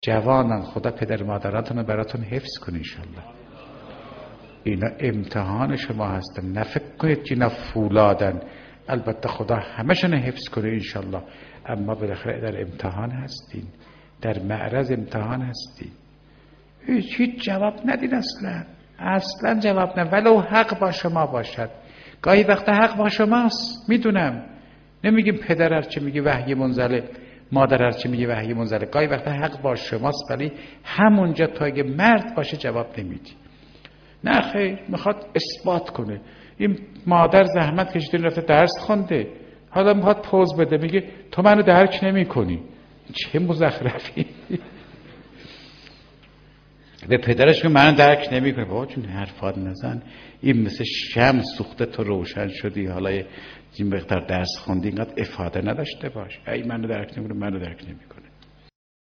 جوانان خدا پدر مادراتون رو براتون حفظ کنه انشالله. اینا امتحان شما هستن، نه فکر کنید که اینا فولادن. البته خدا همشون حفظ کنه انشالله، اما بالاخره در امتحان هستین، در معرض امتحان هستین. هیچ جواب ندین، اصلا جواب نه، ولو حق با شما باشد. گاهی وقت حق با شماست، میدونم، نمیگیم پدر هرچی میگه وحی منزله، مادر هرچی میگه وحی منزله. گاهی وقت حق با شماست، ولی همونجا تا اگه مرد باشه جواب نمیدی. نه خیر، میخواد اثبات کنه. این مادر زحمت کشیده رفته درس خونده، حالا میخواد پوز بده، میگه تو منو درک نمی کنی. چه مزخرفی. به پدرش که منو درک نمی کنی. بابا چون حرفات نزن، این مثل شمع سوخته تو روشن شدی، حالا این مقدار درس خوندی اینقدر افاده نداشته باش. ای منو درک نمی کنی، منو درک نمی کنی.